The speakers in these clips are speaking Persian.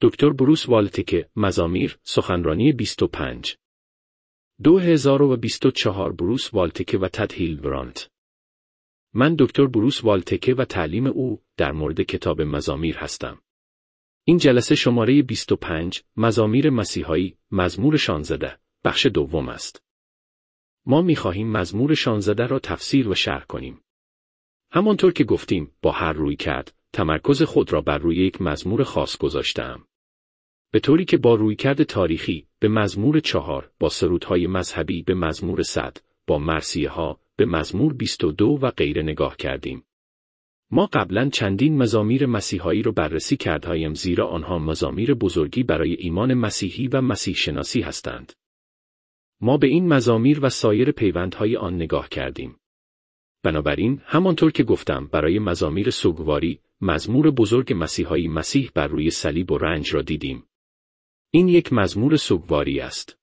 دکتر بروس والتکه، مزامیر، سخنرانی 25 2024 بروس والتکه و تد هیلبرانت. من دکتر بروس والتکه و تعلیم او در مورد کتاب مزامیر هستم. این جلسه شماره 25 مزامیر مسیحایی، مزمور 16 بخش دوم است. ما می‌خواهیم مزمور 16 را تفسیر و شرح کنیم. همانطور که گفتیم با هر رویکرد تمرکز خود را بر روی یک مزمور خاص گذاشتم. به طوری که با رویکرد تاریخی به مزمور 4، با سرودهای مذهبی به مزمور 100، با مرثیه‌ها به مزمور 22 و غیره نگاه کردیم. ما قبلا چندین مزامیر مسیحایی را بررسی کردیم زیرا آنها مزامیر بزرگی برای ایمان مسیحی و مسیح شناسی هستند. ما به این مزامیر و سایر پیوندهای آن نگاه کردیم. بنابراین همانطور که گفتم برای مزامیر سوگواری، مزمور بزرگ مسیحایی مسیح بر روی صلیب و رنج را دیدیم. این یک مزمور سوگواری است.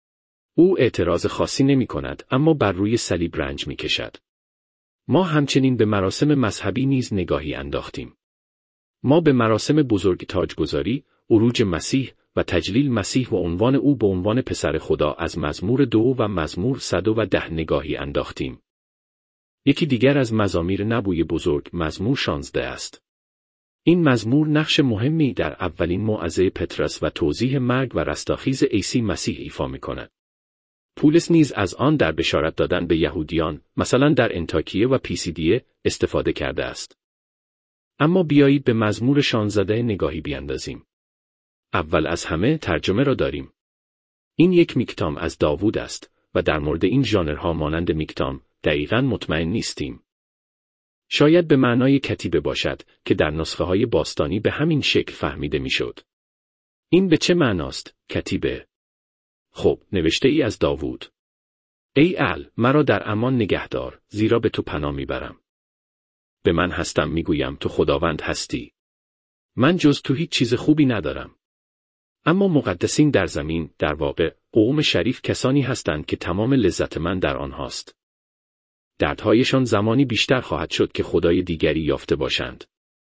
او اعتراض خاصی نمی کند اما بر روی صلیب رنج می کشد. ما همچنین به مراسم مذهبی نیز نگاهی انداختیم. ما به مراسم بزرگ تاجگذاری، عروج مسیح و تجلیل مسیح و عنوان او به عنوان پسر خدا از مزمور 2 و مزمور 110 نگاهی انداختیم. یکی دیگر از مزامیر نبوی بزرگ مزمور 16 است. این مزمور نقش مهمی در اولین موعظه پطرس و توضیح مرگ و رستاخیز عیسی مسیح ایفا می‌کند. پولس نیز از آن در بشارت دادن به یهودیان، مثلا در انطاکیه و پیسیدیه، استفاده کرده است. اما بیایید به مزمور 16 نگاهی بیاندازیم. اول از همه ترجمه را داریم. این یک میکتام از داوود است و در مورد این ژانرها مانند میکتام دقیقاً مطمئن نیستیم. شاید به معنای کتیبه باشد که در نسخه‌های باستانی به همین شکل فهمیده میشد. این به چه معناست کتیبه؟ خب، نوشته ای از داوود. ای مرا در امان نگهدار، زیرا به تو پناه میبرم. به من هستم میگویم تو خداوند هستی. من جز تو هیچ چیز خوبی ندارم. اما مقدسین در زمین، در واقع قوم شریف کسانی هستند که تمام لذت من در آنهاست. دردهایشان زمانی بیشتر خواهد شد که خدای دیگری یافته باشند.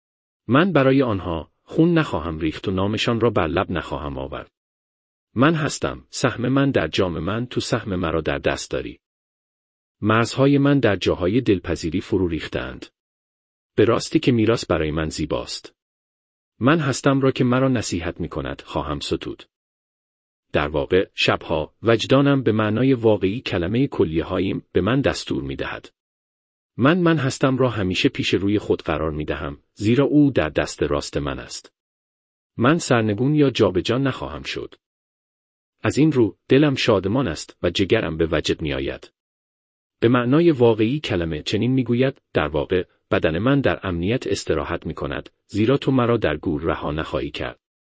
من برای آنها خون نخواهم ریخت و نامشان را بر لب نخواهم آورد. من هستم، سهم من در جام من، تو سهم مرا در دست داری. مرزهای من در جاهای دلپذیری فرو ریختند. به راستی که میراث برای من زیباست. من هستم را که مرا نصیحت می کند خواهم ستود. در واقع شبها وجدانم به معنای واقعی کلمه کلیه هاییم به من دستور می دهد. من هستم را همیشه پیش روی خود قرار می دهم، زیرا او در دست راست من است. من سرنگون یا جابجا نخواهم شد. از این رو دلم شادمان است و جگرم به وجد می آید. به معنای واقعی کلمه چنین می گوید، در واقع بدن من در امنیت استراحت می کند، زیرا تو مرا در گور رها نخواهی کرد.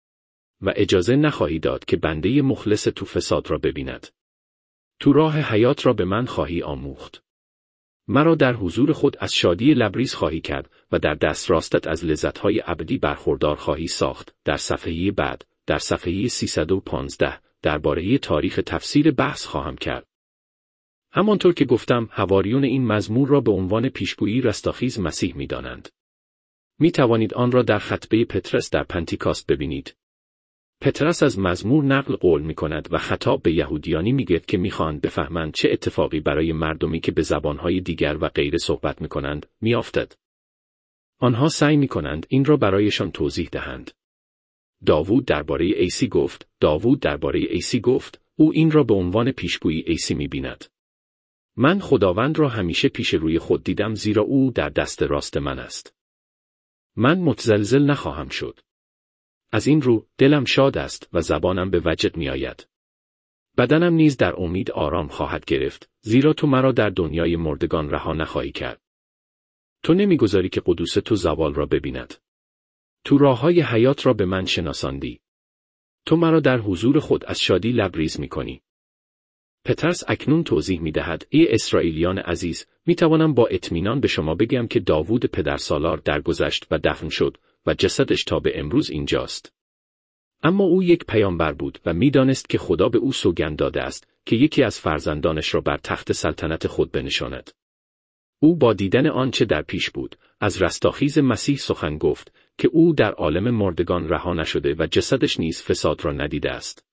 و اجازه نخواهی داد که بنده مخلص تو فساد را ببیند. تو راه حیات را به من خواهی آموخت. مرا در حضور خود از شادی لبریز خواهی کرد و در دست راستت از لذت‌های ابدی برخوردار خواهی ساخت. در صفحه بعد، در صفحه 315، درباره تاریخ تفسیر بحث خواهم کرد. همانطور که گفتم، حواریون این مزمور را به عنوان پیشگویی رستاخیز مسیح می‌دانند. می توانید آن را در خطبه پطرس در پنتیکاست ببینید. پطرس از مزمور نقل قول می کند و خطاب به یهودیانی می گوید که می خواهند بفهمند چه اتفاقی برای مردمی که به زبانهای دیگر و غیره صحبت می کنند می افتد. آنها سعی می کنند این را برایشان توضیح دهند. داوود درباره عیسی گفت، او این را به عنوان پیشگویی عیسی می بیند. من خداوند را همیشه پیش روی خود دیدم زیرا او در دست راست من است. من متزلزل نخواهم شد. از این رو دلم شاد است و زبانم به وجد می آید. بدنم نیز در امید آرام خواهد گرفت، زیرا تو مرا در دنیای مردگان رها نخواهی کرد. تو نمیگذاری که قدوس تو زوال را ببیند. تو راههای حیات را به من شناساندی. تو مرا در حضور خود از شادی لبریز می کنی. پطرس اکنون توضیح می دهد، ای اسرائیلیان عزیز، می توانم با اطمینان به شما بگم که داوود پدرسالار درگذشت و دفن شد و جسدش تا به امروز اینجاست. اما او یک پیامبر بود و می‌دانست که خدا به او سوگند داده است که یکی از فرزندانش را بر تخت سلطنت خود بنشاند. او با دیدن آنچه در پیش بود، از رستاخیز مسیح سخن گفت که او در عالم مردگان رها نشده و جسدش نیز فساد را ندیده است.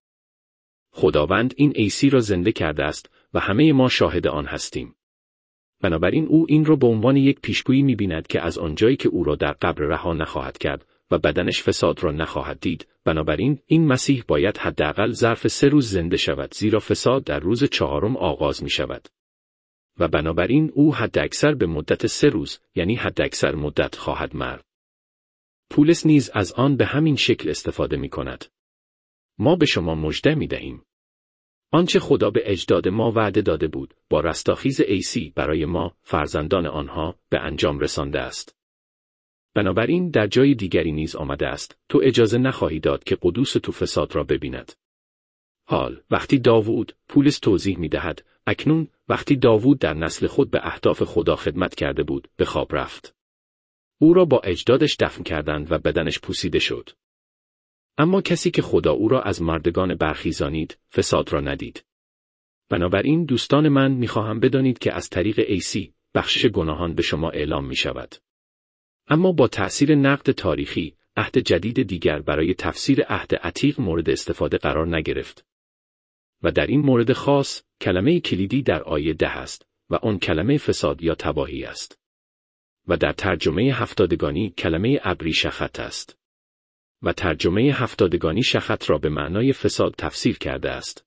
خداوند این عیسی را زنده کرده است و همه ما شاهد آن هستیم. بنابراین او این را به عنوان یک پیشگویی می‌بیند که از آنجایی که او را در قبر رها نخواهد کرد و بدنش فساد را نخواهد دید، بنابراین این مسیح باید حداقل ظرف 3 روز زنده شود، زیرا فساد در روز 4 آغاز می‌شود. و بنابراین او حداکثر به مدت 3 روز، یعنی حداکثر مدت خواهد مرد. پولس نیز از آن به همین شکل استفاده می‌کند. ما به شما مژده می‌دهیم. آنچه خدا به اجداد ما وعده داده بود، با رستاخیز عیسی برای ما، فرزندان آنها، به انجام رسانده است. بنابراین در جای دیگری نیز آمده است، تو اجازه نخواهی داد که قدوس تو فساد را ببیند. حال، وقتی داوود، پولس توضیح می‌دهد، اکنون، وقتی داوود در نسل خود به اهداف خدا خدمت کرده بود، به خواب رفت. او را با اجدادش دفن کردند و بدنش پوسیده شد. اما کسی که خدا او را از مردگان برخیزانید، فساد را ندید. بنابراین دوستان من می‌خواهم بدانید که از طریق عیسی، بخشش گناهان به شما اعلام می‌شود. اما با تأثیر نقد تاریخی، عهد جدید دیگر برای تفسیر عهد عتیق مورد استفاده قرار نگرفت. و در این مورد خاص، کلمه کلیدی در آیه 10 است و آن کلمه فساد یا تباهی است. و در ترجمه هفتادگانی کلمه عبری شخط است. و ترجمه هفتادگانی شخط را به معنای فساد تفسیر کرده است.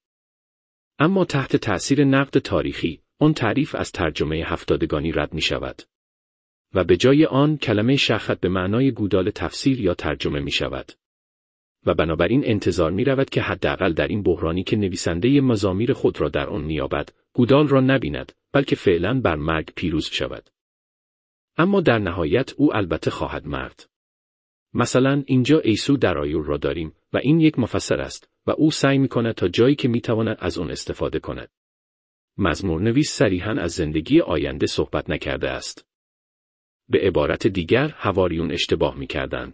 اما تحت تأثیر نقد تاریخی، آن تعریف از ترجمه هفتادگانی رد می شود. و به جای آن کلمه شخط به معنای گودال تفسیر یا ترجمه می شود. و بنابراین انتظار می رود که حداقل در این بحرانی که نویسنده مزامیر خود را در آن می یابد، گودال را نبیند، بلکه فعلاً بر مرگ پیروز شود. اما در نهایت او البته خواهد مرد. مثلا اینجا عیسی در آیور را داریم و این یک مفسر است و او سعی می کند تا جایی که می تواند از آن استفاده کند. مزمور نویس صریحاً از زندگی آینده صحبت نکرده است. به عبارت دیگر، حواریون اشتباه می کردند.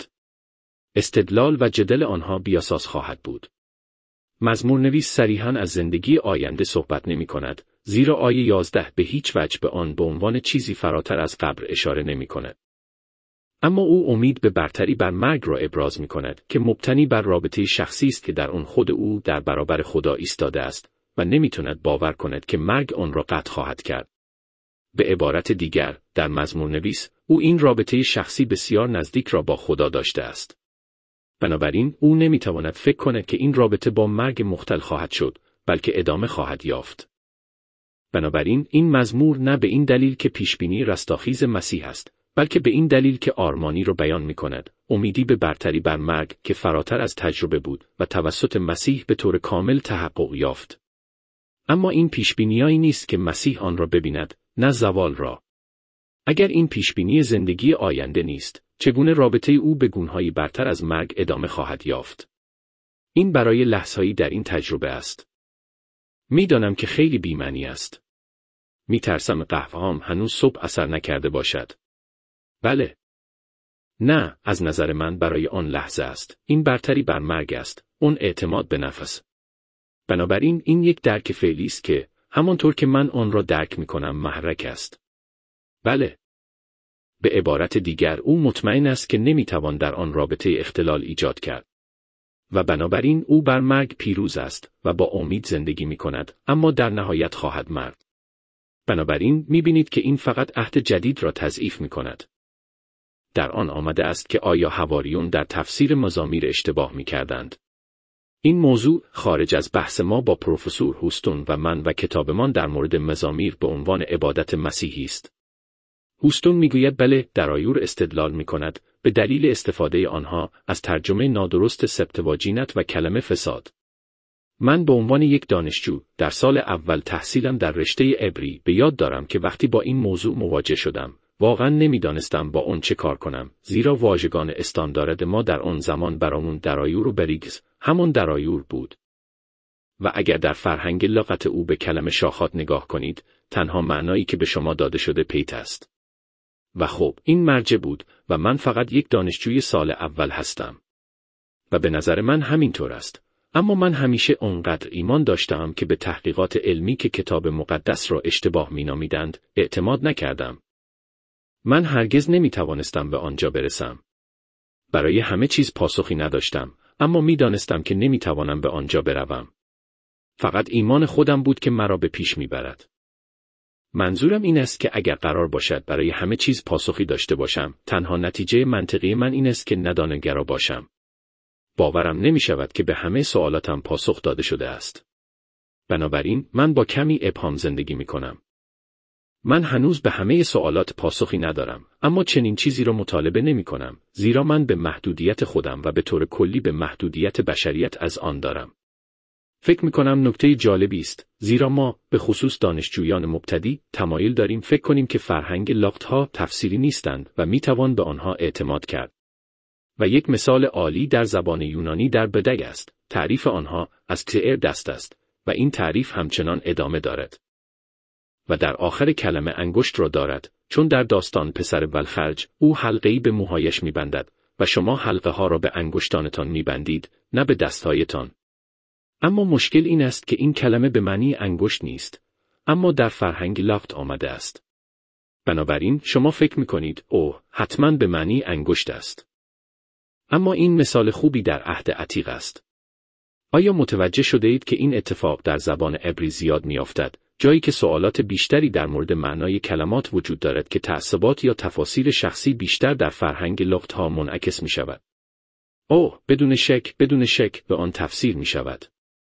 استدلال و جدل آنها بیاساس خواهد بود. مزمور نویس صریحاً از زندگی آینده صحبت نمی کند، زیرا آیه 11 به هیچ وجه به آن به عنوان چیزی فراتر از قبر اشاره نمی کند. اما او امید به برتری بر مرگ را ابراز می کند که مبتنی بر رابطه شخصی است که در آن خود او در برابر خدا ایستاده است و نمی تواند باور کند که مرگ آن را قطع خواهد کرد. به عبارت دیگر، در مزمور نویس، او این رابطه شخصی بسیار نزدیک را با خدا داشته است. بنابراین او نمی تواند فکر کند که این رابطه با مرگ مختل خواهد شد، بلکه ادامه خواهد یافت. بنابراین این مزمور نه به این دلیل که پیشبینی رستاخیز مسیح است، بلکه به این دلیل که آرمانی را بیان می کند، امیدی به برتری بر مرگ که فراتر از تجربه بود و توسط مسیح به طور کامل تحقق یافت. اما این پیشبینیایی نیست که مسیح آن را ببیند، نه زوال را. اگر این پیشبینی زندگی آینده نیست، چگونه رابطه او به گونه‌هایی برتر از مرگ ادامه خواهد یافت؟ این برای لحظه‌ای در این تجربه است. می‌دانم که خیلی بی‌معنی است. می‌ترسم قهوه‌هام هنوز صبح اثر نکرده باشد. بله. نه، از نظر من برای آن لحظه است. این برتری بر مرگ است. اون اعتماد به نفس. بنابراین این یک درک فعلی است که همانطور که من آن را درک می‌کنم محرک است. بله. به عبارت دیگر او مطمئن است که نمی‌توان در آن رابطه اختلال ایجاد کرد. و بنابراین او بر مرگ پیروز است و با امید زندگی می‌کند، اما در نهایت خواهد مرد. بنابراین می‌بینید که این فقط عهد جدید را تضعیف می‌کند. در آن آمده است که آیا حواریون در تفسیر مزامیر اشتباه می‌کردند. این موضوع خارج از بحث ما با پروفسور هوستون و من و کتابمان در مورد مزامیر به عنوان عبادت مسیحی است. هوستون میگوید بله، در آیور استدلال می‌کند به دلیل استفاده آنها از ترجمه نادرست سبتواجینت و کلمه فساد. من به عنوان یک دانشجو در سال اول تحصیلم در رشته عبری به یاد دارم که وقتی با این موضوع مواجه شدم، واقعا نمیدانستم با اون چه کار کنم، زیرا واژگان استاندارد ما در آن زمان برامون در آیور و بریگز همون در آیور بود. و اگر در فرهنگ لغت او به کلمه شاخات نگاه کنید، تنها معنایی که به شما داده شده پیت است. و خب این مرجع بود و من فقط یک دانشجوی سال اول هستم. و به نظر من همینطور است. اما من همیشه اونقدر ایمان داشتم که به تحقیقات علمی که کتاب مقدس را اشتباه مینامیدند اعتماد نکردم. من هرگز نمیتوانستم به آنجا برسم. برای همه چیز پاسخی نداشتم، اما می‌دانستم که نمی‌توانم به آنجا بروم. فقط ایمان خودم بود که مرا به پیش می‌برد. منظورم این است که اگر قرار باشد برای همه چیز پاسخی داشته باشم، تنها نتیجه منطقی من این است که ندانه‌گرا باشم. باورم نمی‌شود که به همه سوالاتم پاسخ داده شده است. بنابراین من با کمی ابهام زندگی می‌کنم. من هنوز به همه سوالات پاسخی ندارم، اما چنین چیزی را مطالبه نمی‌کنم، زیرا من به محدودیت خودم و به طور کلی به محدودیت بشریت از آن دارم. فکر می‌کنم نکته جالبی است، زیرا ما، به خصوص دانشجویان مبتدی، تمایل داریم فکر کنیم که فرهنگ لاغت‌ها تفسیری نیستند و می‌توان به آنها اعتماد کرد. و یک مثال عالی در زبان یونانی در بدگ است. تعریف آنها از کتئر دست است و این تعریف همچنان ادامه دارد. و در آخر کلمه انگشت را دارد، چون در داستان پسر ولخرج او حلقه‌ای به موهایش می‌بندد و شما حلقه ها را به انگشتانتان می‌بندید، نه به دستهایتان. اما مشکل این است که این کلمه به معنی انگشت نیست، اما در فرهنگ لاغت آمده است. بنابراین شما فکر می‌کنید اوه، حتماً به معنی انگشت است. اما این مثال خوبی در عهد عتیق است. آیا متوجه شده اید که این اتفاق در زبان عبری زیاد می‌افتد، جایی که سوالات بیشتری در مورد معنای کلمات وجود دارد که تعصبات یا تفاسیر شخصی بیشتر در فرهنگ لاغت‌ها منعکس می‌شود؟ اوه، بدون شک به آن تفسیر می‌شود.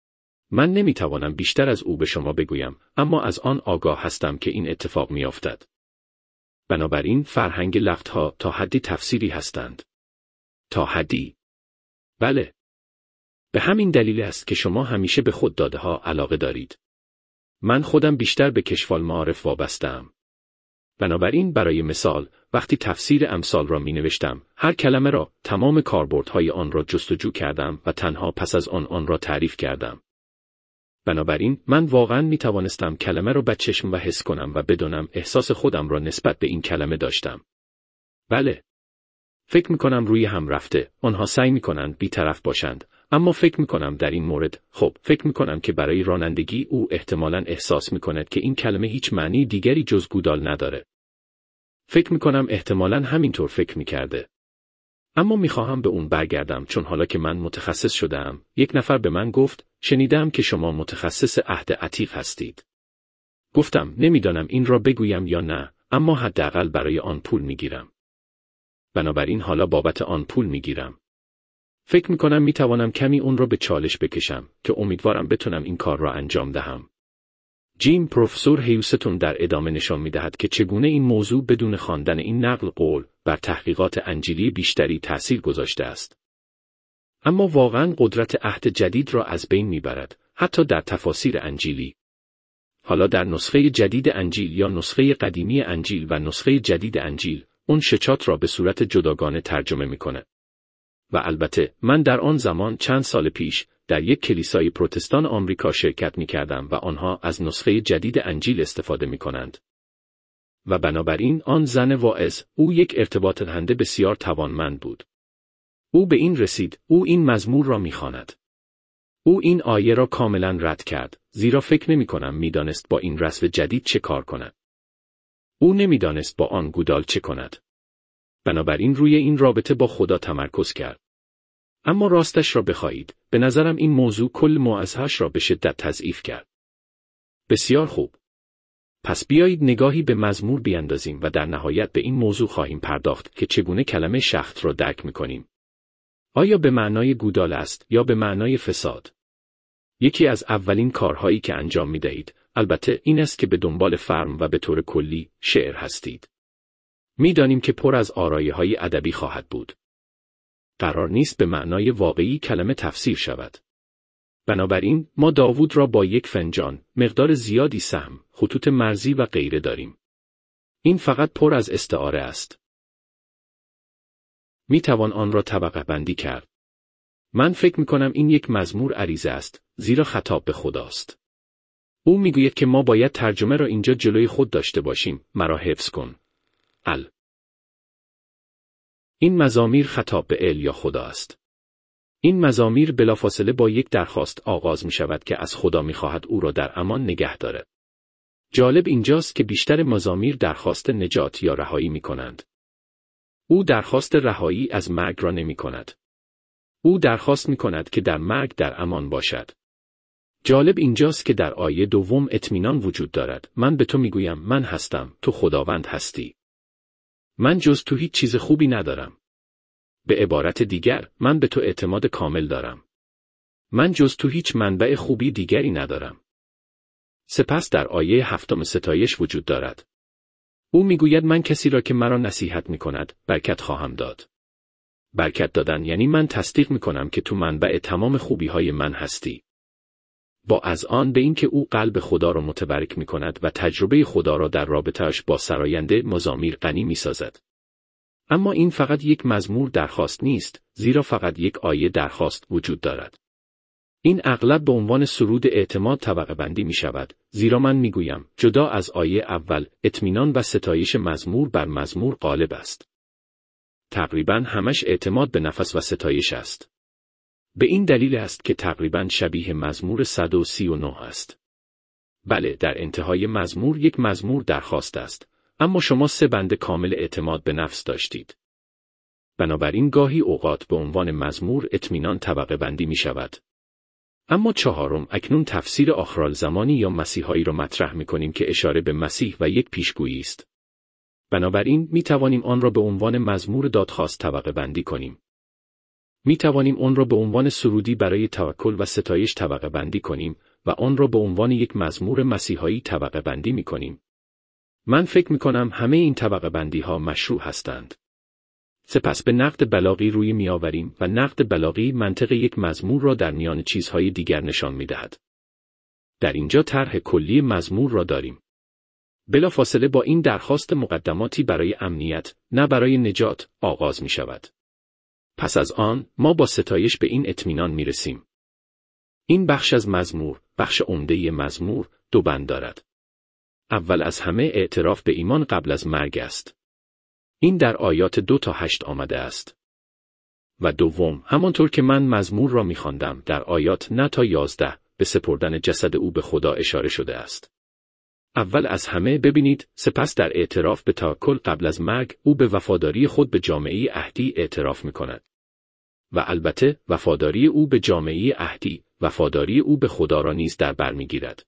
من نمی‌توانم بیشتر از او به شما بگویم، اما از آن آگاه هستم که این اتفاق می‌افتد. بنابراین فرهنگ لاغت‌ها تا حدی تفسیری هستند. تا حدی. بله. به همین دلیل است که شما همیشه به خودداده‌ها علاقه دارید. من خودم بیشتر به کشف المعارف وابسته‌ام. بنابراین برای مثال، وقتی تفسیر امثال را می‌نوشتم، هر کلمه را، تمام کاربردهای آن را جستجو کردم و تنها پس از آن را تعریف کردم. بنابراین من واقعاً می‌توانستم کلمه را به چشم و حس کنم و بدانم احساس خودم را نسبت به این کلمه داشتم. بله. فکر می‌کنم روی هم رفته، آنها سعی می‌کنند بی‌طرف باشند، اما فکر می‌کنم در این مورد، فکر می‌کنم که برای رانندگی او احتمالاً احساس می‌کند که این کلمه هیچ معنی دیگری جز گودال نداره. فکر می‌کنم احتمالاً همینطور فکر می‌کرده. اما می‌خواهم به اون برگردم چون حالا که من متخصص شده‌ام، یک نفر به من گفت، شنیدم که شما متخصص عهد عتیق هستید. گفتم نمی‌دانم این را بگویم یا نه، اما حداقل برای آن پول می‌گیرم. بنابراین حالا بابت آن پول می‌گیرم. فکر می‌کنم می‌توانم کمی اون را به چالش بکشم که امیدوارم بتونم این کار را انجام دهم. جیم پروفسور هیوستون در ادامه نشان می‌دهد که چگونه این موضوع بدون خواندن این نقل قول بر تحقیقات انجیلی بیشتری تأثیر گذاشته است. اما واقعاً قدرت عهد جدید را از بین می‌برد، حتی در تفاسیر انجیلی. حالا در نسخه جدید انجیل یا نسخه قدیمی انجیل و نسخه جدید انجیل، اون شچات را به صورت جداگانه ترجمه می‌کنه. و البته من در آن زمان چند سال پیش در یک کلیسای پروتستان آمریکا شرکت می‌کردم و آنها از نسخه جدید انجیل استفاده می‌کنند. و بنابراین آن زن واعظ، او یک ارتباط دهنده بسیار توانمند بود. او به این رسید، او این مزمور را می‌خواند. او این آیه را کاملا رد کرد، زیرا فکر نمی‌کنم می‌دانست با این رسم جدید چه کار کند. او نمی‌دانست با آن گودال چه کند. بنابراین روی این رابطه با خدا تمرکز کرد. اما راستش را بخواهید، به نظرم این موضوع کل موعظه‌اش را به شدت تضعیف کرد. بسیار خوب. پس بیایید نگاهی به مزمور بیاندازیم و در نهایت به این موضوع خواهیم پرداخت که چگونه کلمه شخط را درک می‌کنیم. آیا به معنای گودال است یا به معنای فساد؟ یکی از اولین کارهایی که انجام می‌دهید، البته این است که به دنبال فرم و به طور کلی شعر هستید. می‌دانیم که پر از آرایه‌های ادبی خواهد بود. قرار نیست به معنای واقعی کلمه تفسیر شود. بنابراین ما داوود را با یک فنجان، مقدار زیادی سهم، خطوط مرزی و غیره داریم. این فقط پر از استعاره است. میتوان آن را طبقه بندی کرد. من فکر میکنم این یک مزمور عریضه است، زیرا خطاب به خداست. او میگوید که ما باید ترجمه را اینجا جلوی خود داشته باشیم، مرا حفظ کن. این مزامیر خطاب به یا خدا است. این مزامیر بلافاصله با یک درخواست آغاز می شود که از خدا می خواهد او را در امان نگه دارد. جالب اینجاست که بیشتر مزامیر درخواست نجات یا رهایی می کنند. او درخواست رهایی از مرگ را نمی کند. او درخواست می کند که در مرگ در امان باشد. جالب اینجاست که در آیه دوم اطمینان وجود دارد. من به تو می گویم من هستم، تو خداوند هستی. من جز تو هیچ چیز خوبی ندارم. به عبارت دیگر، من به تو اعتماد کامل دارم. من جز تو هیچ منبع خوبی دیگری ندارم. سپس در آیه 7 ستایش وجود دارد. او میگوید من کسی را که مرا نصیحت میکند، برکت خواهم داد. برکت دادن یعنی من تصدیق میکنم که تو منبع تمام خوبیهای من هستی. با اذعان به این که او قلب خدا را متبرک میکند و تجربه خدا را در رابطه‌اش با سراینده مزامیر غنی میسازد. اما این فقط یک مزمور درخواست نیست، زیرا فقط یک آیه درخواست وجود دارد. این اغلب به عنوان سرود اعتماد طبقه بندی می شود، زیرا من می گویم جدا از آیه اول، اطمینان و ستایش مزمور بر مزمور غالب است. تقریباً همش اعتماد به نفس و ستایش است. به این دلیل است که تقریباً شبیه مزمور 139 است. بله، در انتهای مزمور یک مزمور درخواست است، اما شما 3 بند کامل اعتماد به نفس داشتید. بنابراین گاهی اوقات به عنوان مزمور اطمینان طبقه بندی می شود. اما 4 اکنون تفسیر آخرالزمانی یا مسیحایی را مطرح می کنیم که اشاره به مسیح و یک پیشگویی است. بنابراین می توانیم آن را به عنوان مزمور دادخواست طبقه بندی کنیم. می توانیم آن را به عنوان سرودی برای توکل و ستایش طبقه بندی کنیم و آن را به عنوان یک مزمور مسیحایی طبقه بندی می کنیم. من فکر می کنم همه این طبقه بندی ها مشروع هستند. سپس به نقد بلاغی روی می آوریم و نقد بلاغی منطق یک مزمور را در میان چیزهای دیگر نشان می دهد. در اینجا طرح کلی مزمور را داریم. بلافاصله با این درخواست مقدماتی برای امنیت، نه برای نجات، آغاز می شود. پس از آن، ما با ستایش به این اطمینان می رسیم. این بخش از مزمور، بخش عمده مزمور، 2 بند دارد. اول از همه اعتراف به ایمان قبل از مرگ است. این در آیات 2 تا 8 آمده است. و دوم، همانطور که من مزمور را می‌خواندم در آیات 9 تا 11 به سپردن جسد او به خدا اشاره شده است. اول از همه ببینید، سپس در اعتراف به توکل قبل از مرگ او به وفاداری خود به جامعه عهدی اعتراف می‌کند. و البته وفاداری او به جامعه عهدی، وفاداری او به خدا را نیز در بر می‌گیرد.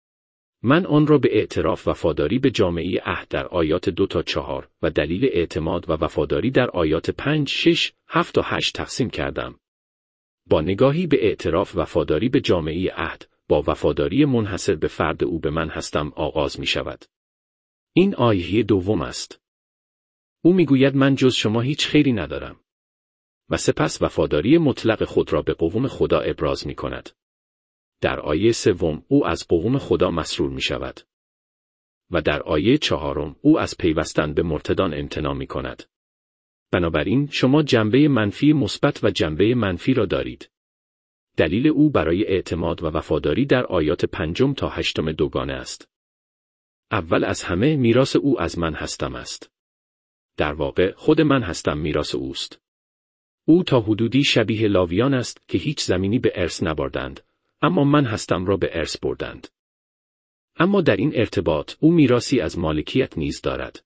من آن را به اعتراف وفاداری به جامعه عهد در آیات 2 تا 4 و دلیل اعتماد و وفاداری در آیات 5، 6، 7 تا 8 تقسیم کردم. با نگاهی به اعتراف وفاداری به جامعه عهد، با وفاداری منحصر به فرد او به من هستم آغاز می شود. این آیه دوم است. او می گوید من جز شما هیچ خیری ندارم. و سپس وفاداری مطلق خود را به قوم خدا ابراز می کند. در آیه 3 او از قوم خدا مسرور می شود. و در آیه 4 او از پیوستن به مرتدان امتناع می کند. بنابراین شما جنبه منفی مثبت و جنبه منفی را دارید. دلیل او برای اعتماد و وفاداری در آیات 5 تا 8 دوگانه است. اول از همه میراث او از من هستم است. در واقع خود من هستم میراث اوست. او تا حدودی شبیه لاویان است که هیچ زمینی به ارث نبردند، اما من هستم را به ارث بردند. اما در این ارتباط او میراثی از مالکیت نیز دارد.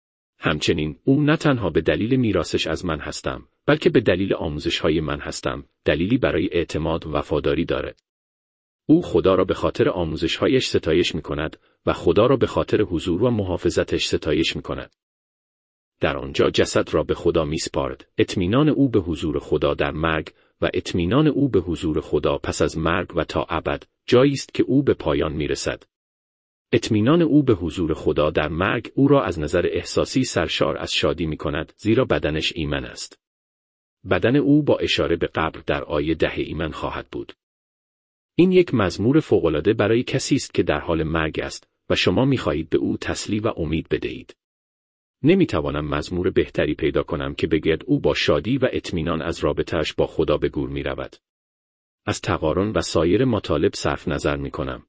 همچنین او نه تنها به دلیل میراثش از من هستم، بلکه به دلیل آموزش‌های من هستم، دلیلی برای اعتماد و وفاداری دارد. او خدا را به خاطر آموزش‌هایش ستایش می‌کند و خدا را به خاطر حضور و محافظتش ستایش می‌کند. در آنجا جسد را به خدا می‌سپارد، اطمینان او به حضور خدا در مرگ و اطمینان او به حضور خدا پس از مرگ و تا ابد، جایی است که او به پایان می‌رسد. اطمینان او به حضور خدا در مرگ او را از نظر احساسی سرشار از شادی می‌کند، زیرا بدنش ایمن است. بدن او با اشاره به قبر در آیه 10 ایمن خواهد بود. این یک مزمور فوق‌العاده برای کسی است که در حال مرگ است و شما می‌خواهید به او تسلی و امید بدهید. نمی‌توانم مزمور بهتری پیدا کنم که بگوید او با شادی و اطمینان از رابطه‌اش با خدا به گور می‌رود. از تقارن و سایر مطالب صرف نظر می‌کنم.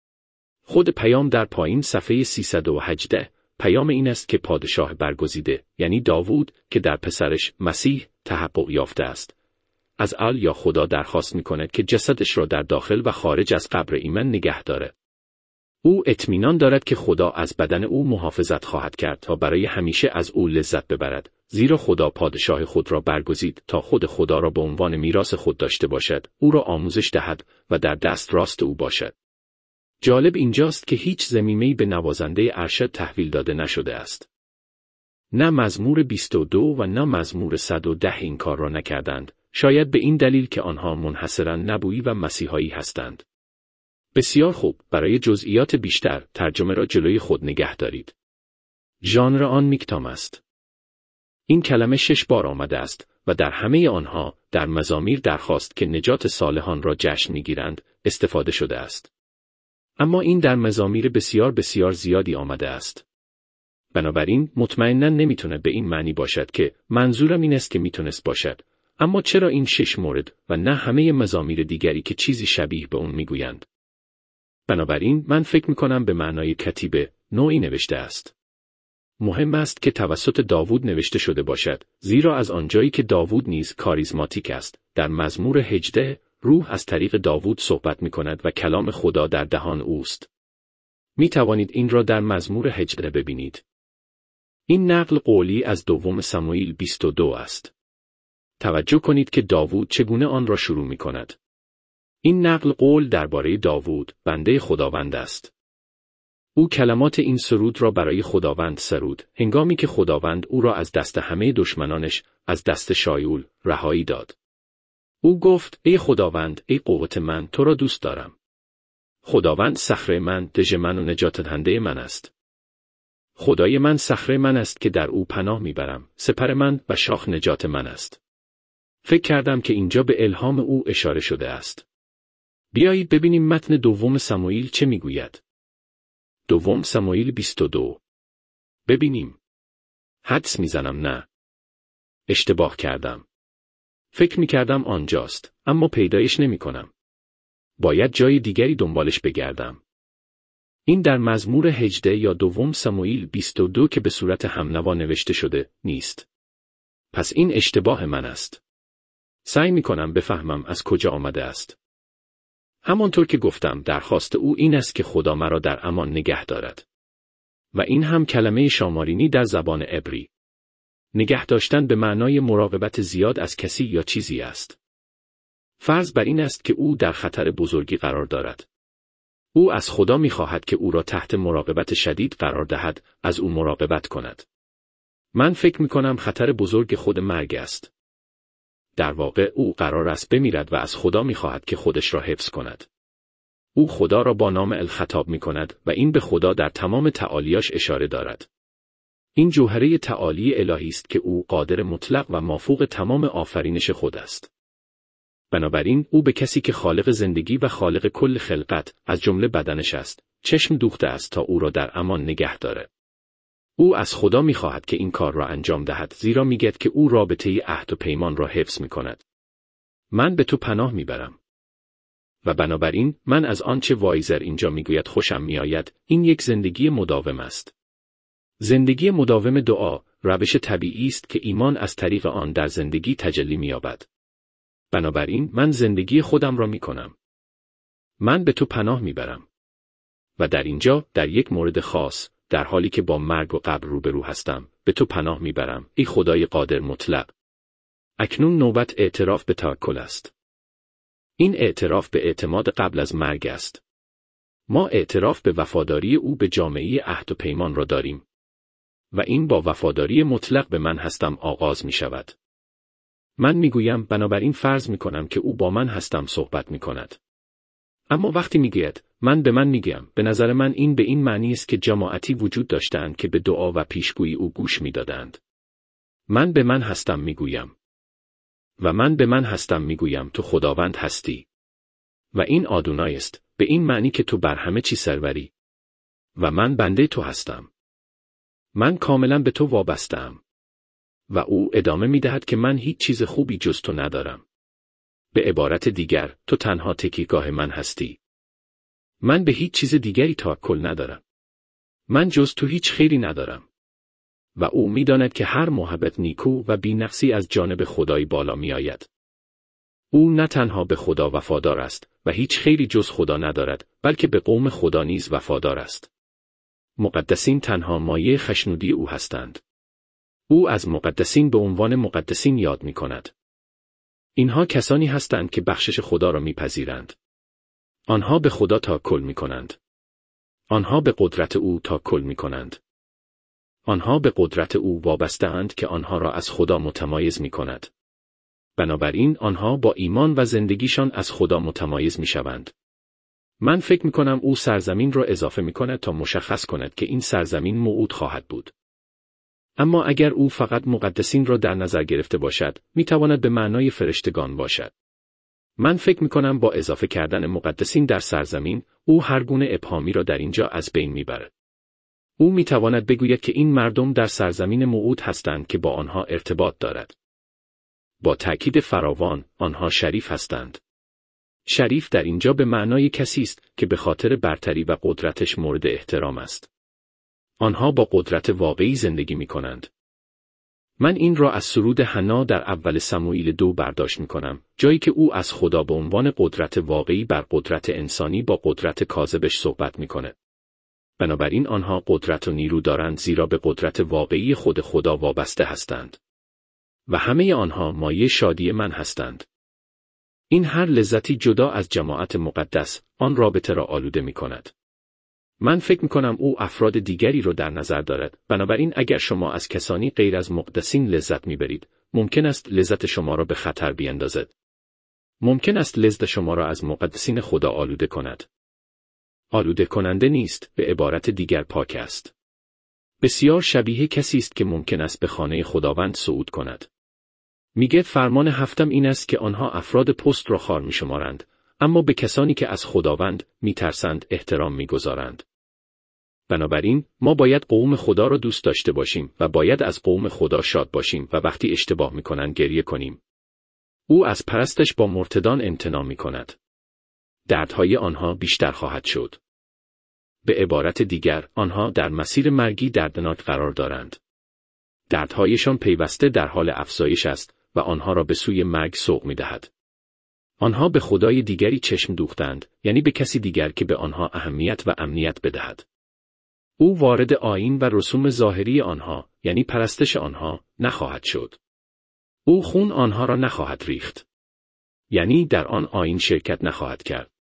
خود پیام در پایین صفحه 318 پیام این است که پادشاه برگزیده، یعنی داوود که در پسرش مسیح تحقق یافته است، از یا خدا درخواست می‌کند که جسدش را در داخل و خارج از قبر ایمن نگه داره. او اطمینان دارد که خدا از بدن او محافظت خواهد کرد تا برای همیشه از او لذت ببرد، زیرا خدا پادشاه خود را برگزید تا خود خدا را به عنوان میراث خود داشته باشد، او را آموزش دهد و در دست راست او باشد. جالب اینجاست که هیچ ضمیمه‌ای به نوازنده ارشد تحویل داده نشده است. نه مزمور 22 و نه مزمور 110 این کار را نکردند، شاید به این دلیل که آنها منحصراً نبویی و مسیحایی هستند. بسیار خوب، برای جزئیات بیشتر ترجمه را جلوی خود نگه دارید. ژانر آن میکتام است. این کلمه 6 بار آمده است و در همه آنها در مزامیر درخواست که نجات صالحان را جشن میگیرند استفاده شده است. اما این در مزامیر بسیار بسیار زیادی آمده است. بنابراین مطمئناً نمیتونه به این معنی باشد که منظورم این است که میتونست باشد. اما چرا این 6 مورد و نه همه مزامیر دیگری که چیزی شبیه به اون میگویند؟ بنابراین من فکر میکنم به معنای کتیبه نوعی نوشته است. مهم است که توسط داوود نوشته شده باشد، زیرا از آنجایی که داوود نیز کاریزماتیک است، در مزمور 18 روح از طریق داوود صحبت میکند و کلام خدا در دهان اوست. می توانید این را در مزمور 18 ببینید. این نقل قولی از دوم سموئیل 22 است. توجه کنید که داوود چگونه آن را شروع می کند. این نقل قول درباره داوود، بنده خداوند است. او کلمات این سرود را برای خداوند سرود، هنگامی که خداوند او را از دست همه دشمنانش، از دست شایول، رهایی داد. او گفت: ای خداوند، ای قوت من، تو را دوست دارم. خداوند صخره من، دژ من و نجات دهنده من است. خدای من صخره من است که در او پناه میبرم، سپر من و شاخ نجات من است. فکر کردم که اینجا به الهام او اشاره شده است. بیایید ببینیم متن دوم سموئیل چه میگوید. دوم سموئیل 22. ببینیم. حدس میزنم نه. اشتباه کردم. فکر میکردم آنجاست، اما پیدایش نمیکنم. باید جای دیگری دنبالش بگردم. این در مزمور 18 یا دوم سموئیل 22 که به صورت همنوا نوشته شده نیست. پس این اشتباه من است. سعی میکنم بفهمم از کجا آمده است. همانطور که گفتم درخواست او این است که خدا مرا در امان نگه دارد. و این هم کلمه شامارینی در زبان عبری. نگه داشتن به معنای مراقبت زیاد از کسی یا چیزی است. فرض بر این است که او در خطر بزرگی قرار دارد. او از خدا می‌خواهد که او را تحت مراقبت شدید قرار دهد، از او مراقبت کند. من فکر می‌کنم خطر بزرگ خود مرگ است. در واقع او قرار است بمیرد و از خدا می‌خواهد که خودش را حفظ کند. او خدا را با نام الخطاب می‌کند و این به خدا در تمام تعالیاش اشاره دارد. این جوهره تعالی الهی است که او قادر مطلق و مافوق تمام آفرینش خود است. بنابراین او به کسی که خالق زندگی و خالق کل خلقت از جمله بدنش است، چشم دوخته است تا او را در امان نگه داره. او از خدا می‌خواهد که این کار را انجام دهد، زیرا میگوید که او رابطه عهد و پیمان را حفظ می‌کند. من به تو پناه میبرم. و بنابراین من از آنچه وایزر اینجا میگوید خوشم میآید. این یک زندگی مداوم است. زندگی مداوم دعا، روش طبیعی است که ایمان از طریق آن در زندگی تجلی می‌یابد. بنابراین من زندگی خودم را می‌کنم. من به تو پناه میبرم. و در اینجا، در یک مورد خاص، در حالی که با مرگ و قبر روبرو هستم، به تو پناه میبرم، ای خدای قادر مطلق. اکنون نوبت اعتراف به توکل است. این اعتراف به اعتماد قبل از مرگ است. ما اعتراف به وفاداری او به جامعه عهد و پیمان را داریم. و این با وفاداری مطلق به من هستم آغاز می شود. من می گویم بنابراین فرض می کنم که او با من هستم صحبت می کند. اما وقتی می گوید من به من می گویم، به نظر من این به این معنی است که جماعتی وجود داشتند که به دعا و پیشگویی او گوش می دادند. من به من هستم می گویم. و من به من هستم می گویم تو خداوند هستی. و این آدونای است، به این معنی که تو بر همه چی سروری. و من بنده تو هستم. من کاملا به تو وابسته‌ام. و او ادامه می دهد که من هیچ چیز خوبی جز تو ندارم. به عبارت دیگر، تو تنها تکیهگاه من هستی. من به هیچ چیز دیگری توکل ندارم. من جز تو هیچ خیری ندارم. و او می داند که هر محبت نیکو و بی‌نقصی از جانب خدای بالا می آید. او نه تنها به خدا وفادار است و هیچ خیری جز خدا ندارد، بلکه به قوم خدا نیز وفادار است. مقدسین تنها مایه خشنودی او هستند. او از مقدسین به عنوان مقدسین یاد می کند. اینها کسانی هستند که بخشش خدا را میپذیرند. آنها به خدا توکل می کنند. آنها به قدرت او توکل می کنند. آنها به قدرت او وابسته اند که آنها را از خدا متمایز می کند. بنابراین آنها با ایمان و زندگیشان از خدا متمایز می شوند. من فکر می کنم او سرزمین را اضافه می کند تا مشخص کند که این سرزمین موعود خواهد بود. اما اگر او فقط مقدسین را در نظر گرفته باشد، می تواند به معنای فرشتگان باشد. من فکر می کنم با اضافه کردن مقدسین در سرزمین، او هر گونه ابهامی را در اینجا از بین می برد. او می تواند بگوید که این مردم در سرزمین موعود هستند که با آنها ارتباط دارد. با تأکید فراوان، آنها شریف هستند. شریف در اینجا به معنای کسی است که به خاطر برتری و قدرتش مورد احترام است. آنها با قدرت واقعی زندگی می کنند. من این را از سرود حنا در اول سموئیل 2 برداشت می کنم، جایی که او از خدا به عنوان قدرت واقعی بر قدرت انسانی با قدرت کاذبش صحبت می کند. بنابراین آنها قدرت و نیرو دارند زیرا به قدرت واقعی خود خدا وابسته هستند. و همه آنها مایه شادی من هستند. این هر لذتی جدا از جماعت مقدس، آن رابطه را آلوده می کند. من فکر می کنم او افراد دیگری را در نظر دارد، بنابراین اگر شما از کسانی غیر از مقدسین لذت می برید، ممکن است لذت شما را به خطر بیندازد. ممکن است لذت شما را از مقدسین خدا آلوده کند. آلوده کننده نیست، به عبارت دیگر پاک است. بسیار شبیه کسی است که ممکن است به خانه خداوند صعود کند. میگه فرمان هفتم این است که آنها افراد پست را خوار می‌شمارند، اما به کسانی که از خداوند می‌ترسند احترام می‌گذارند. بنابراین ما باید قوم خدا را دوست داشته باشیم و باید از قوم خدا شاد باشیم و وقتی اشتباه می‌کنند گریه کنیم. او از پرستش با مرتدان امتناع می‌کند. دردهای آنها بیشتر خواهد شد. به عبارت دیگر، آنها در مسیر مرگی دردناک قرار دارند. دردهایشان پیوسته در حال افزایش است و آنها را به سوی مرگ سوق می‌دهد. آنها به خدای دیگری چشم دوختند، یعنی به کسی دیگر که به آنها اهمیت و امنیت بدهد. او وارد آیین و رسوم ظاهری آنها، یعنی پرستش آنها، نخواهد شد. او خون آنها را نخواهد ریخت. یعنی در آن آیین شرکت نخواهد کرد.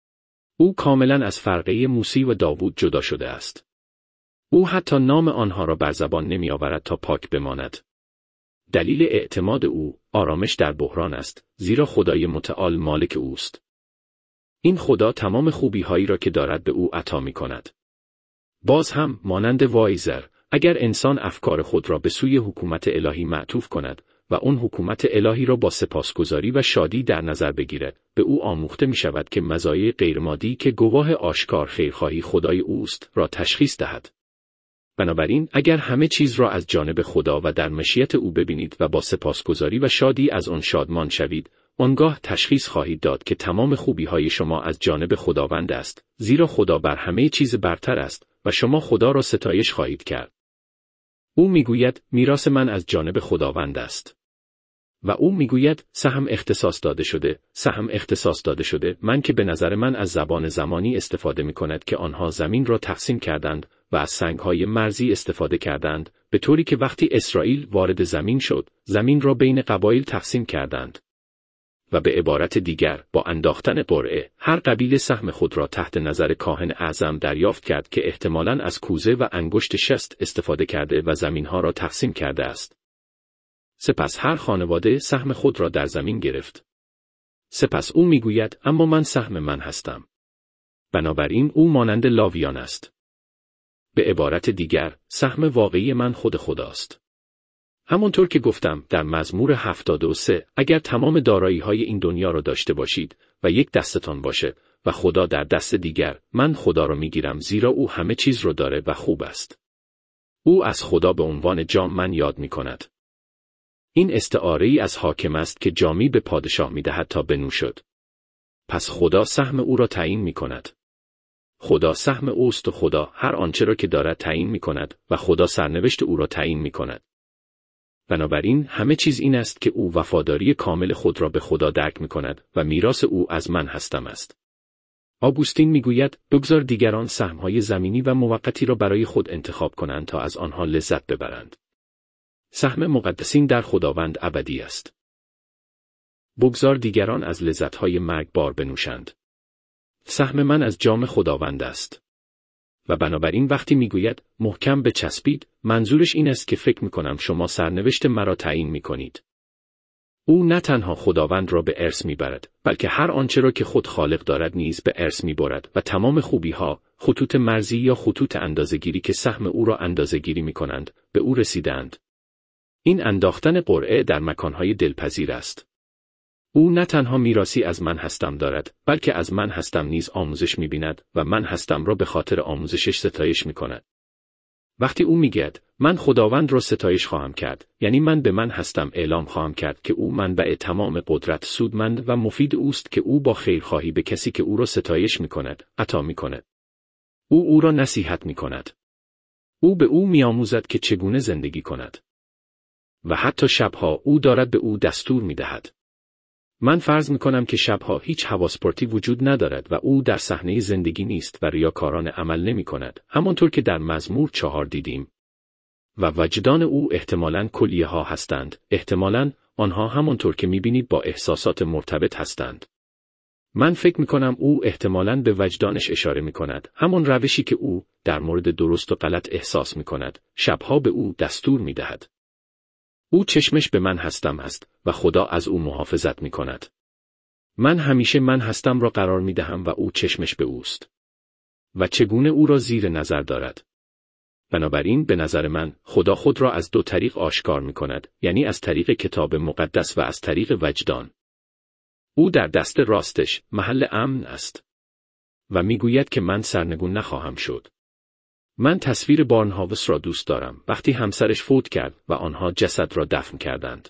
او کاملا از فرقه موسی و داوود جدا شده است. او حتی نام آنها را بر زبان نمی آورد تا پاک بماند. دلیل اعتماد او، آرامش در بحران است، زیرا خدای متعال مالک اوست. این خدا تمام خوبی‌هایی را که دارد به او عطا می کند. باز هم، مانند وایزر، اگر انسان افکار خود را به سوی حکومت الهی معطوف کند و اون حکومت الهی را با سپاسگزاری و شادی در نظر بگیرد، به او آموخته می شود که مزایای غیرمادی که گواه آشکار خیرخواهی خدای اوست را تشخیص دهد. بنابراین اگر همه چیز را از جانب خدا و در مشیت او ببینید و با سپاسگزاری و شادی از آن شادمان شوید، آنگاه تشخیص خواهید داد که تمام خوبی‌های شما از جانب خداوند است، زیرا خدا بر همه چیز برتر است و شما خدا را ستایش خواهید کرد. او میگوید میراث من از جانب خداوند است. و او میگوید سهم اختصاص داده شده، سهم اختصاص داده شده، من که به نظر من از زبان زمانی استفاده می‌کند که آنها زمین را تقسیم کردند و از سنگ‌های مرزی استفاده کردند، به طوری که وقتی اسرائیل وارد زمین شد، زمین را بین قبایل تقسیم کردند. و به عبارت دیگر، با انداختن قرعه، هر قبیله سهم خود را تحت نظر کاهن اعظم دریافت کرد که احتمالاً از کوزه و انگشت شست استفاده کرده و زمین‌ها را تقسیم کرده است. سپس هر خانواده سهم خود را در زمین گرفت. سپس او میگوید اما من سهم من هستم. بنابراین او مانند لاویان است. به عبارت دیگر، سهم واقعی من خود خداست. همونطور که گفتم در مزمور 73، اگر تمام دارایی‌های این دنیا را داشته باشید و یک دستتان باشه و خدا در دست دیگر، من خدا را میگیرم زیرا او همه چیز را داره و خوب است. او از خدا به عنوان جام من یاد میکند. این استعاره‌ای از حاکم است که جامی به پادشاه میدهد تا بنوشد. پس خدا سهم او را تعیین میکند. خدا سهم اوست و خدا هر آنچه را که دارد تعیین میکند و خدا سرنوشت او را تعیین میکند. بنابراین همه چیز این است که او وفاداری کامل خود را به خدا درک میکند و میراث او از من هستم است. آگوستین میگوید بگذار دیگران سهم‌های زمینی و موقتی را برای خود انتخاب کنند تا از آنها لذت ببرند. سهم مقدسین در خداوند ابدی است. بگذار دیگران از لذت‌های مرگبار بنوشند. سهم من از جام خداوند است. و بنابراین وقتی میگوید محکم بچسبید، منظورش این است که فکر میکنم شما سرنوشت مرا تعیین میکنید. او نه تنها خداوند را به ارث میبرد، بلکه هر آنچه را که خود خالق دارد نیز به ارث میبرد و تمام خوبی‌ها، خطوط مرزی یا خطوط اندازه‌گیری که سهم او را اندازه‌گیری میکنند، به او رسیدند. این انداختن قرعه در مکانهای دلپذیر است. او نه تنها میراثی از من هستم دارد، بلکه از من هستم نیز آموزش می‌بیند و من هستم را به خاطر آموزشش ستایش می‌کند. وقتی او میگوید من خداوند را ستایش خواهم کرد، یعنی من به من هستم اعلام خواهم کرد که او منبع تمام قدرت، سودمند و مفید اوست که او با خیرخواهی به کسی که او را ستایش می‌کند عطا می‌کند. او را نصیحت می‌کند. او به او می‌آموزد که چگونه زندگی کند. و حتی شبها او دارد به او دستور می‌دهد. من فرض می‌کنم که شبها هیچ حواسپرتی وجود ندارد و او در صحنه زندگی نیست و ریاکارانه عمل نمی‌کند، همانطور که در مزمور 4 دیدیم. و وجدان او احتمالاً کلیه‌ها هستند، احتمالاً آنها همانطور که می‌بینید با احساسات مرتبط هستند. من فکر می‌کنم او احتمالاً به وجدانش اشاره می‌کند، همان روشی که او در مورد درست و غلط احساس می‌کند، شبها به او دستور می‌دهد. او چشمش به من هستم است و خدا از او محافظت می کند. من همیشه من هستم را قرار می دهم و او چشمش به اوست. و چگونه او را زیر نظر دارد. بنابراین به نظر من خدا خود را از 2 طریق آشکار می کند، یعنی از طریق کتاب مقدس و از طریق وجدان. او در دست راستش محل امن است. و می گوید که من سرنگون نخواهم شد. من تصویر بارنهاوس را دوست دارم، وقتی همسرش فوت کرد و آنها جسد را دفن کردند.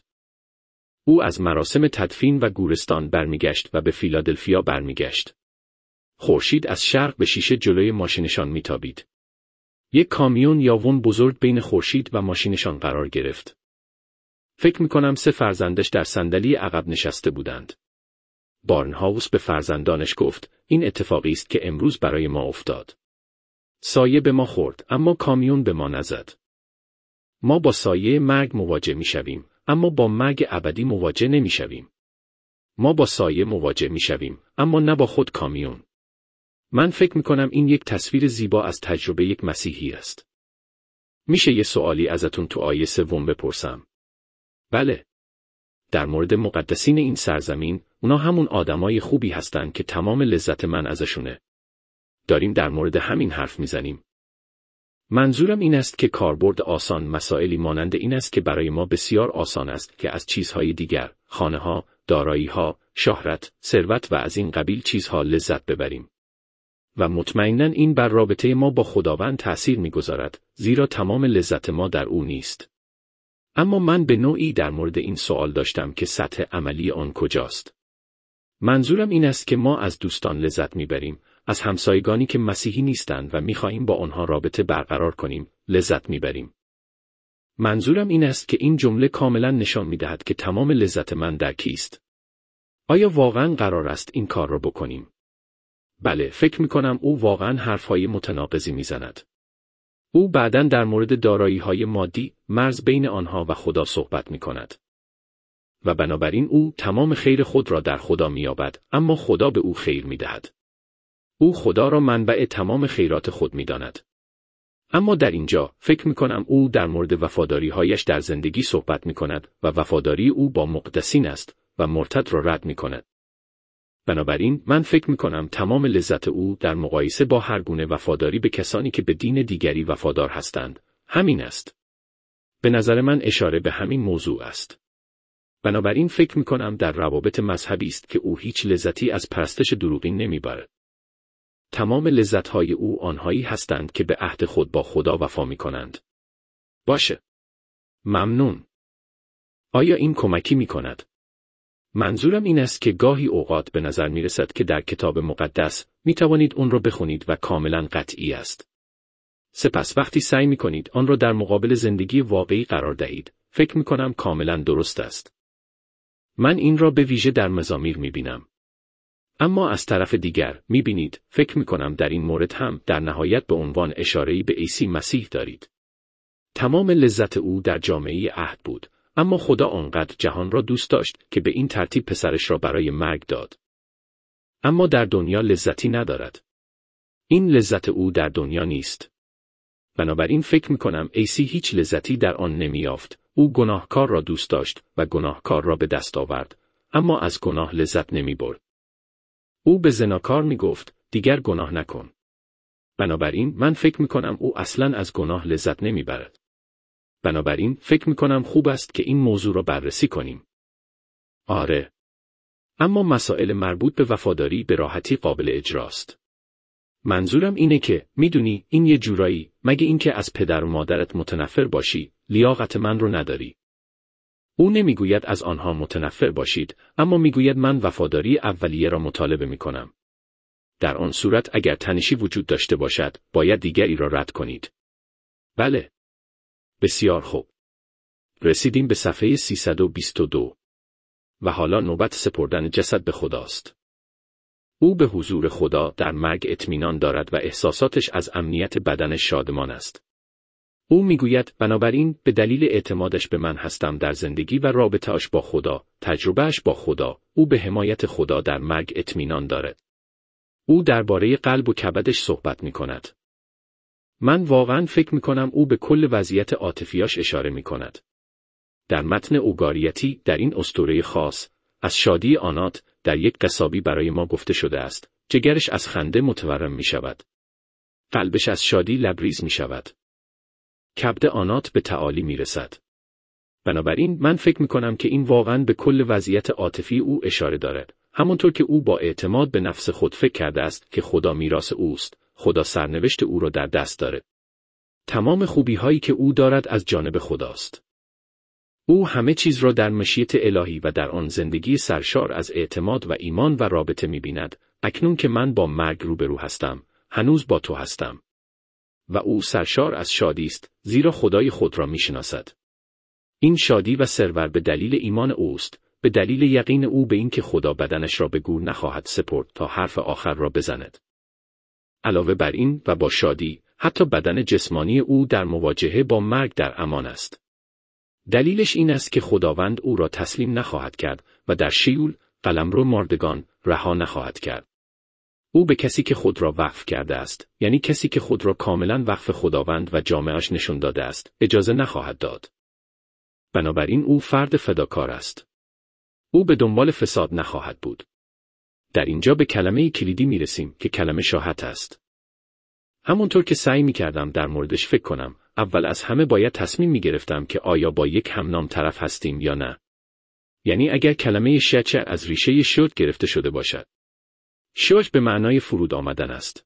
او از مراسم تدفین و گورستان برمیگشت و به فیلادلفیا برمیگشت. خورشید از شرق به شیشه جلوی ماشینشان میتابید. یک کامیون یا ون بزرگ بین خورشید و ماشینشان قرار گرفت. فکر میکنم 3 فرزندش در صندلی عقب نشسته بودند. بارنهاوس به فرزندانش گفت: این اتفاقی است که امروز برای ما افتاد. سایه به ما خورد، اما کامیون به ما نزد. ما با سایه مرگ مواجه میشویم، اما با مرگ ابدی مواجه نمیشویم. ما با سایه مواجه میشویم، اما نه با خود کامیون. من فکر میکنم این یک تصویر زیبا از تجربه یک مسیحی است. میشه یه سوالی ازتون تو آیه 3 بپرسم؟ بله. در مورد مقدسین این سرزمین، اونا همون آدمای خوبی هستن که تمام لذت من ازشونه. داریم در مورد همین حرف میزنیم. منظورم این است که کاربرد آسان مسائلی مانند این است که برای ما بسیار آسان است که از چیزهای دیگر، خانه‌ها، دارایی‌ها، شهرت، ثروت و از این قبیل چیزها لذت ببریم. و مطمئناً این بر رابطه ما با خداوند تأثیر می‌گذارد، زیرا تمام لذت ما در او نیست. اما من به نوعی در مورد این سوال داشتم که سطح عملی آن کجاست. منظورم این است که ما از دوستان لذت می‌بریم، از همسایگانی که مسیحی نیستند و می‌خواهیم با آنها رابطه برقرار کنیم، لذت می‌بریم. منظورم این است که این جمله کاملاً نشان می‌دهد که تمام لذت من در کیست. آیا واقعاً قرار است این کار را بکنیم؟ بله، فکر می‌کنم او واقعاً حرف‌های متناقضی می‌زند. او بعداً در مورد دارایی‌های مادی، مرز بین آنها و خدا صحبت می‌کند. و بنابراین او تمام خیر خود را در خدا می‌یابد، اما خدا به او خیر می‌دهد. او خدا را منبع تمام خیرات خود می‌داند. اما در اینجا فکر می‌کنم او در مورد وفاداری‌هایش در زندگی صحبت می‌کند و وفاداری او با مقدسین است و مرتد را رد می‌کند. بنابراین من فکر می‌کنم تمام لذت او در مقایسه با هر گونه وفاداری به کسانی که به دین دیگری وفادار هستند، همین است. به نظر من اشاره به همین موضوع است. بنابراین فکر می‌کنم در روابط مذهبی است که او هیچ لذتی از پرستش دروغین نمی‌برد. تمام لذت‌های او آنهایی هستند که به عهد خود با خدا وفا می‌کنند. باشه. ممنون. آیا این کمکی می‌کند؟ منظورم این است که گاهی اوقات به نظر می‌رسد که در کتاب مقدس می‌توانید اون را بخونید و کاملاً قطعی است. سپس وقتی سعی می‌کنید آن را در مقابل زندگی واقعی قرار دهید، فکر می‌کنم کاملاً درست است. من این را به ویژه در مزامیر می‌بینم. اما از طرف دیگر می‌بینید، فکر می‌کنم در این مورد هم در نهایت به عنوان اشاره‌ای به عیسی مسیح دارید. تمام لذت او در جامعه عهد بود، اما خدا آنقدر جهان را دوست داشت که به این ترتیب پسرش را برای مرگ داد. اما در دنیا لذتی ندارد. این لذت او در دنیا نیست. بنابراین فکر می‌کنم عیسی هیچ لذتی در آن نمی‌یافت. او گناهکار را دوست داشت و گناهکار را به دست آورد، اما از گناه لذت نمی‌برد. او به زناکار می‌گفت دیگر گناه نکن. بنابراین من فکر می‌کنم او اصلاً از گناه لذت نمی‌برد. بنابراین فکر می‌کنم خوب است که این موضوع را بررسی کنیم. آره. اما مسائل مربوط به وفاداری به راحتی قابل اجراست. منظورم اینه که میدونی این یه جورایی مگه اینکه از پدر و مادرت متنفر باشی لیاقت من رو نداری. او نمیگوید از آنها متنفر باشید، اما میگوید من وفاداری اولیه را مطالبه میکنم. در آن صورت اگر تنشی وجود داشته باشد باید دیگری را رد کنید. بله. بسیار خوب. رسیدیم به صفحه 322. و حالا نوبت سپردن جسد به خداست. او به حضور خدا در مرگ اطمینان دارد و احساساتش از امنیت بدنش شادمان است. او میگوید بنابراین به دلیل اعتمادش به من هستم در زندگی و رابطه‌اش با خدا، تجربه‌اش با خدا، او به حمایت خدا در مرگ اطمینان دارد. او درباره قلب و کبدش صحبت می‌کند. من واقعاً فکر می‌کنم او به کل وضعیت عاطفیاش اشاره می‌کند. در متن اوگاریتی در این اسطوره خاص از شادی آنات در یک قصابی برای ما گفته شده است. جگرش از خنده متورم می شود. قلبش از شادی لبریز می شود. کبد آنات به تعالی می رسد. بنابراین من فکر می کنم که این واقعاً به کل وضعیت عاطفی او اشاره دارد. همونطور که او با اعتماد به نفس خود فکر کرده است که خدا میراث اوست، خدا سرنوشت او را در دست دارد. تمام خوبی هایی که او دارد از جانب خداست. او همه چیز را در مشیت الهی و در آن زندگی سرشار از اعتماد و ایمان و رابطه می‌بیند. اکنون که من با مرگ روبرو هستم، هنوز با تو هستم. و او سرشار از شادی است، زیرا خدای خود را می‌شناسد. این شادی و ثروت به دلیل ایمان اوست، به دلیل یقین او به اینکه خدا بدنش را به گور نخواهد سپرد تا حرف آخر را بزند. علاوه بر این و با شادی، حتی بدن جسمانی او در مواجهه با مرگ در امان است. دلیلش این است که خداوند او را تسلیم نخواهد کرد و در شیول، قلمرو مردگان، رها نخواهد کرد. او به کسی که خود را وقف کرده است، یعنی کسی که خود را کاملا وقف خداوند و جامعه‌اش نشون داده است، اجازه نخواهد داد. بنابراین او فرد فداکار است. او به دنبال فساد نخواهد بود. در اینجا به کلمه کلیدی میرسیم که کلمه شاهد است. همونطور که سعی میکردم در موردش فکر کنم، اول از همه باید تصمیم میگرفتم که آیا با یک همنام طرف هستیم یا نه. یعنی اگر کلمه شچ از ریشه شد گرفته شده باشد. شوش به معنای فرود آمدن است.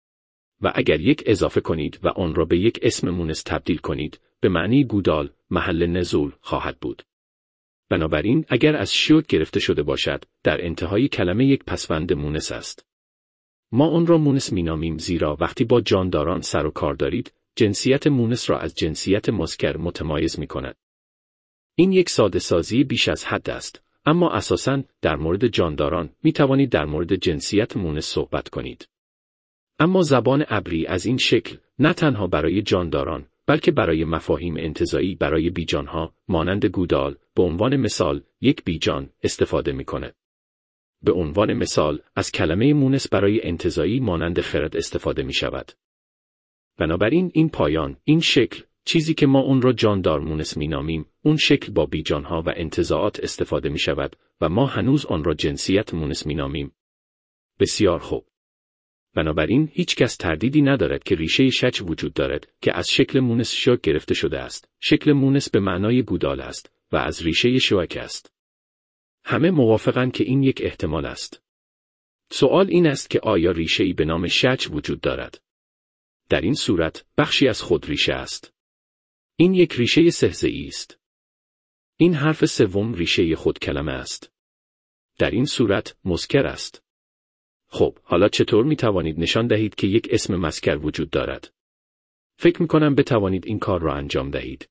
و اگر یک اضافه کنید و آن را به یک اسم مونس تبدیل کنید، به معنی گودال، محل نزول خواهد بود. بنابراین اگر از شد گرفته شده باشد، در انتهای کلمه یک پسوند مونس است. ما آن را مونس مینامیم زیرا وقتی با جانداران سر و کار دارید، جنسیت مونس را از جنسیت مذکر متمایز می کند. این یک ساده سازی بیش از حد است، اما اساساً در مورد جانداران می توانید در مورد جنسیت مونس صحبت کنید. اما زبان عبری از این شکل نه تنها برای جانداران، بلکه برای مفاهیم انتزاعی برای بیجانها مانند گودال، به عنوان مثال یک بیجان استفاده می کند. به عنوان مثال از کلمه مونس برای انتزاعی مانند خرد استفاده می شود. بنابراین این پایان، این شکل، چیزی که ما اون را جاندار مونس می نامیم، اون شکل با بیجانها و انتزاعات استفاده می شود و ما هنوز آن را جنسیت مونس می نامیم. بسیار خوب. بنابراین هیچ کس تردیدی ندارد که ریشه شچ وجود دارد که از شکل مونس شوک گرفته شده است. شکل مونس به معنای گودال است و از ریشه شوک است. همه موافقند که این یک احتمال است. سوال این است که آیا ریشه‌ای به نام شچ وجود دارد؟ در این صورت بخشی از خود ریشه است. این یک ریشه سه‌زئی است. این حرف سوم ریشه خود کلمه است. در این صورت مذکر است. خب، حالا چطور می توانید نشان دهید که یک اسم مذکر وجود دارد؟ فکر می کنم بتوانید این کار را انجام دهید.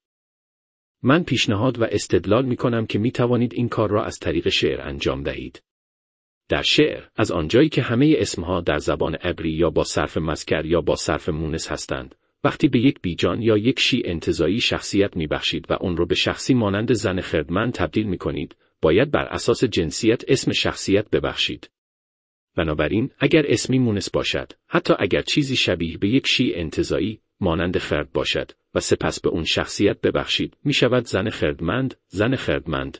من پیشنهاد و استدلال می کنم که می توانید این کار را از طریق شعر انجام دهید. در شعر، از آنجایی که همه اسمها در زبان عبری یا با صرف مذکر یا با صرف مونس هستند، وقتی به یک بیجان یا یک شی انتزاعی شخصیت میبخشید و اون رو به شخصی مانند زن خردمند تبدیل میکنید، باید بر اساس جنسیت اسم شخصیت ببخشید. بنابراین اگر اسمی مونس باشد، حتی اگر چیزی شبیه به یک شی انتزاعی مانند خرد باشد و سپس به اون شخصیت ببخشید، میشود زن خردمند، زن خردمند.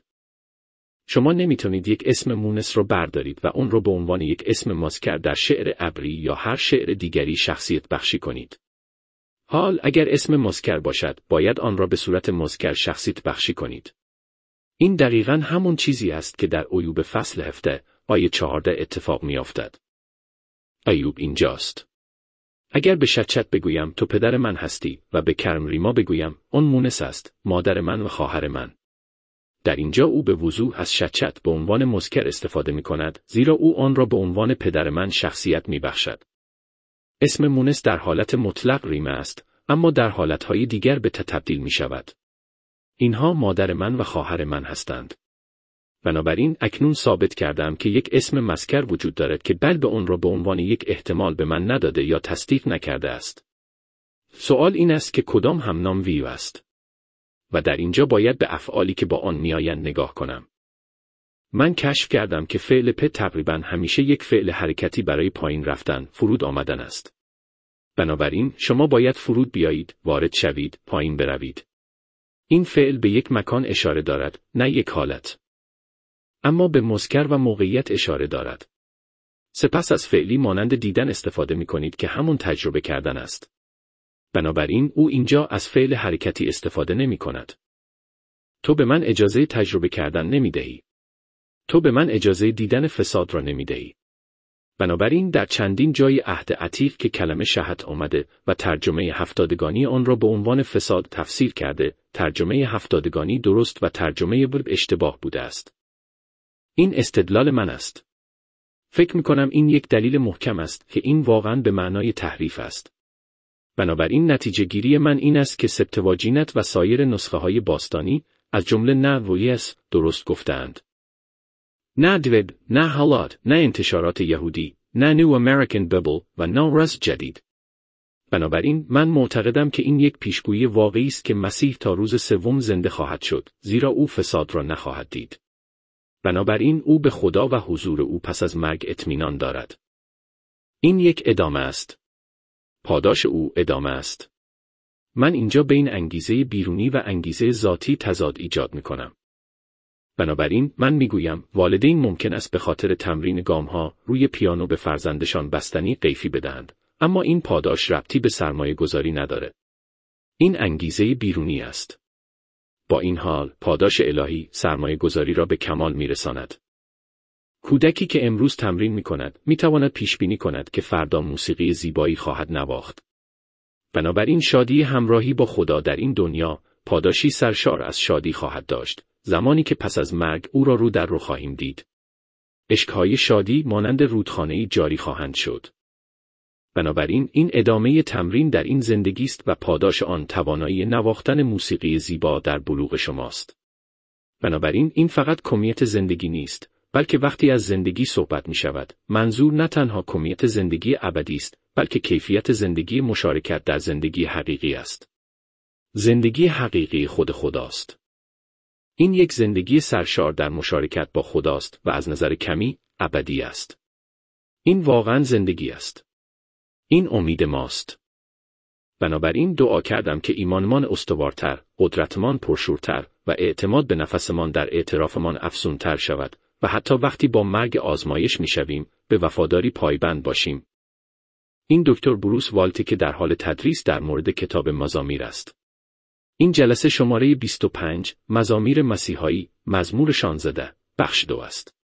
شما نمیتونید یک اسم مونس رو بردارید و اون رو به عنوان یک اسم مذکر در شعر عبری یا هر شعر دیگری شخصیت بخشی کنید. حال اگر اسم مذکر باشد، باید آن را به صورت مذکر شخصیت بخشی کنید. این دقیقاً همون چیزی است که در ایوب فصل 17 آیه 14 اتفاق میافتد. ایوب اینجاست. اگر به شچت بگویم تو پدر من هستی و به کرم ریما بگویم اون مونس است، مادر من و خواهر من. در اینجا او به وضوح از شچت به عنوان مذکر استفاده می کند، زیرا او آن را به عنوان پدر من شخصیت می بخشد. اسم مونس در حالت مطلق ریمه است، اما در حالتهای دیگر به تبدیل می شود. اینها مادر من و خواهر من هستند. بنابراین اکنون ثابت کردم که یک اسم مذکر وجود دارد که قلب اون را به عنوان یک احتمال به من نداده یا تصدیق نکرده است. سوال این است که کدام همنام ویو است؟ و در اینجا باید به افعالی که با آن میآیند نگاه کنم. من کشف کردم که فعل پ تقریباً همیشه یک فعل حرکتی برای پایین رفتن، فرود آمدن است. بنابراین شما باید فرود بیایید، وارد شوید، پایین بروید. این فعل به یک مکان اشاره دارد، نه یک حالت. اما به مذکر و موقعیت اشاره دارد. سپس از فعلی مانند دیدن استفاده می کنید که همون تجربه کردن است. بنابراین او اینجا از فعل حرکتی استفاده نمی کند. تو به من اجازه تجربه کردن نمی دهی. تو به من اجازه دیدن فساد را نمی دهی. بنابراین در چندین جای عهد عتیق که کلمه شهت آمده و ترجمه هفتادگانی آن را به عنوان فساد تفسیر کرده، ترجمه هفتادگانی درست و ترجمه ورب اشتباه بوده است. این استدلال من است. فکر می‌کنم این یک دلیل محکم است که این واقعاً به معنای تحریف است. بنابراین نتیجه گیری من این است که سبتواجینت و سایر نسخه‌های باستانی از جمله نه و یس درست گفتند. نه دوب، نه حالات، نه انتشارات یهودی، نه نیو امریکن بیبل و نه رس جدید. بنابراین من معتقدم که این یک پیشگویی واقعی است که مسیح تا روز سوم زنده خواهد شد، زیرا او فساد را نخواهد دید. بنابراین او به خدا و حضور او پس از مرگ اطمینان دارد. این یک ادامه است. پاداش او ادامه است. من اینجا بین انگیزه بیرونی و انگیزه ذاتی تضاد ایجاد می‌کنم. بنابراین من میگویم والدین ممکن است به خاطر تمرین گام‌ها روی پیانو به فرزندشان بستنی قیفی بدهند، اما این پاداش ربطی به سرمایه گذاری نداره. این انگیزه بیرونی است. با این حال پاداش الهی سرمایه گذاری را به کمال میرساند. کودکی که امروز تمرین میکند میتواند پیش بینی کند که فردا موسیقی زیبایی خواهد نواخت. بنابراین شادی همراهی با خدا در این دنیا پاداشی سرشار از شادی خواهد داشت، زمانی که پس از مرگ او را رو در رو خواهیم دید. اشک‌های شادی مانند رودخانه‌ای جاری خواهند شد. بنابراین این ادامه تمرین در این زندگی است و پاداش آن توانایی نواختن موسیقی زیبا در بلوغ شماست. بنابراین این فقط کمیت زندگی نیست، بلکه وقتی از زندگی صحبت می شود، منظور نه تنها کمیت زندگی ابدی است، بلکه کیفیت زندگی مشارکت در زندگی حقیقی است. زندگی حقیقی خود خداست. این یک زندگی سرشار در مشارکت با خداست و از نظر کمی ابدی است. این واقعاً زندگی است. این امید ماست. بنابراین دعا کردم که ایمانمان استوارتر، قدرتمان پرشورتر و اعتماد به نفسمان در اعترافمان افزونتر شود و حتی وقتی با مرگ آزمایش میشویم به وفاداری پایبند باشیم. این دکتر بروس والتی که در حال تدریس در مورد کتاب مزامیر است. این جلسه شماره 25 مزامیر مسیحایی مزمور 16 بخش 2 است.